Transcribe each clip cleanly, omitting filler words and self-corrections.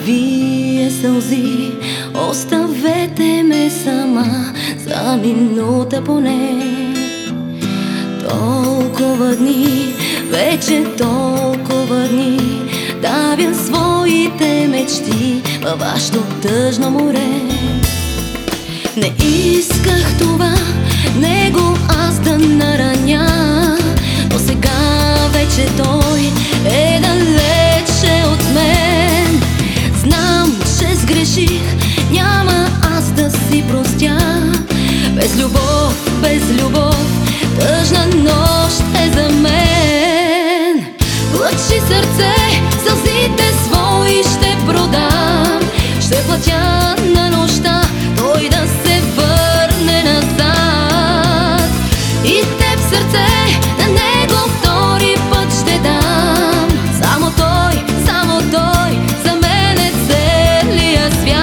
вие сълзи, оставете ме сама за минута поне. Толкова дни, вече толкова дни, давя своите мечти във вашето тъжно море. Не исках това, него аз да нараня, но сега вече той е далече от мен. Знам, че сгреших, няма аз да си простя. Без любов, тъжна нощ е за мен. Лъчи сърце, сълзите свои ще продам, ще платя на нощта, той да се върне назад. И теб сърце, на него втори път ще дам. Само той, за мен е целия свят.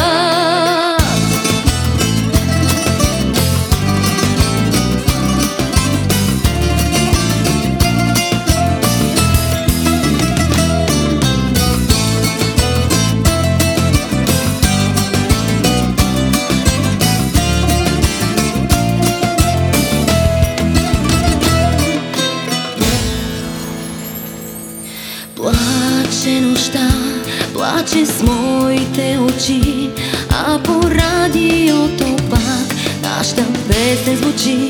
Плаче нощта, плаче с моите очи, а по радиото пак нашата песен звучи.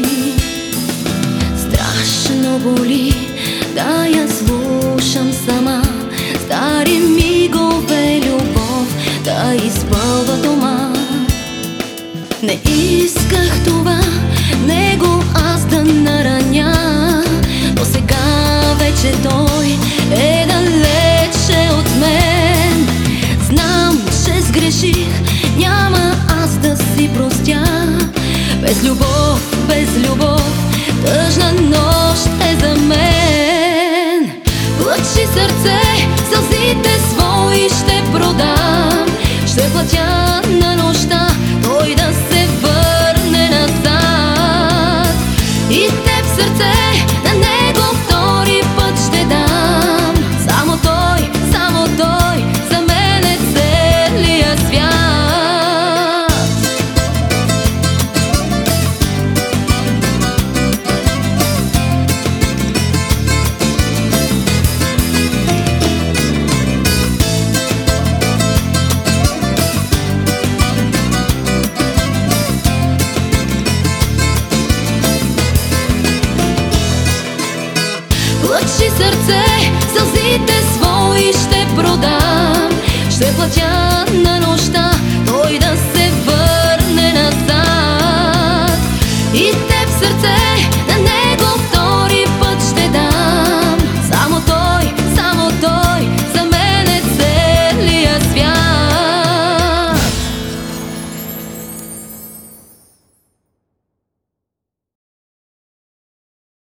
Страшно боли да я слушам сама, стари мигове любов да изпълва дома. Не исках това, него аз да нараня, но сега вече той е далече от мен. Знам, че сгреших, няма аз да си простя. Без любов, тъжна нощ е за мен. Лъчи сърце, сълзите свои ще продам, ще платя